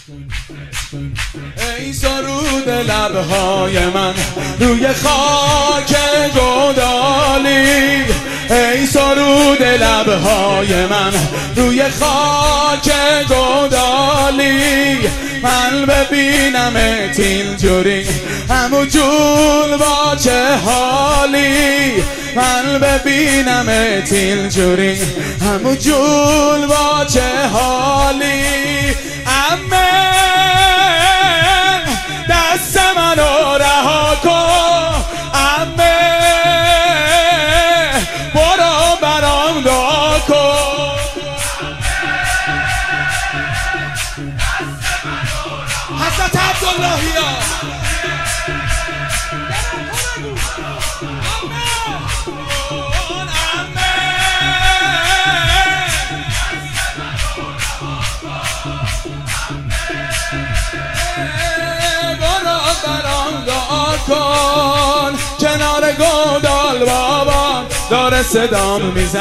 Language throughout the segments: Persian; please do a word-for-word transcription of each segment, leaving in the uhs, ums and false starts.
ای سرود لبهای من روی خاک گودالی، ای سرود لبهای من روی خاک گودالی. من ببینمت اینجوری همو جون با چه حالی، من ببینمت اینجوری همو جون با چه حالی. امن دست منو رها کن، امن برو برام دعا کن. حضرت عبداللهیا برام دعا کن. کنار گودال بابا داره صدام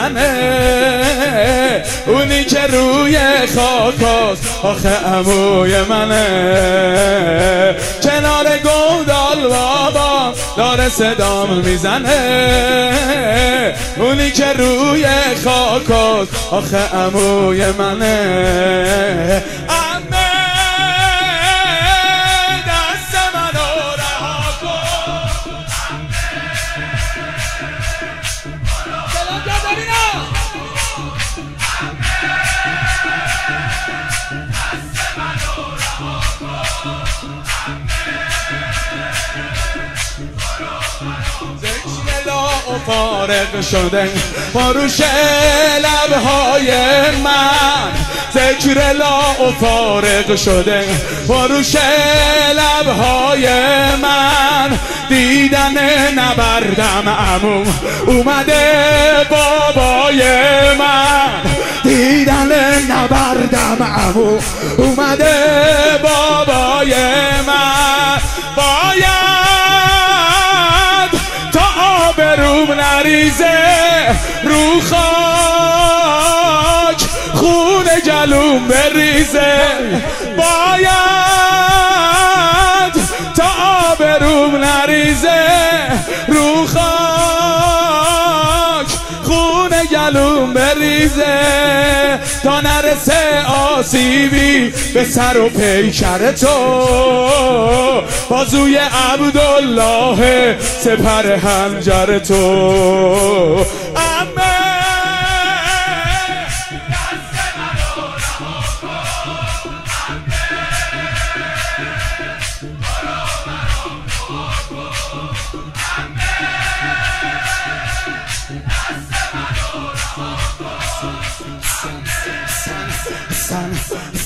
میزنه، اونی که روی خاکاست آخه عموی منه. کنار گودال بابا داره صدام میزنه، اونی که روی خاکاست آخه عموی منه. فارغ شده فروش لبهای من، ذکر لا و فارغ شده فروش لبهای من. دیدن نبردم عموم اومده بابای من، دیدن نبردم عموم اومده بابای من. باید تا آبروم نریزه رو خاک خون جلوم بریزه، باید تا آبروم نریزه رو خاک خون جلوم بریزه، تا نرسه آسیبی به سر و پیکر تو، بازوی عبدالله سپر حنجر تو. Son, son, son.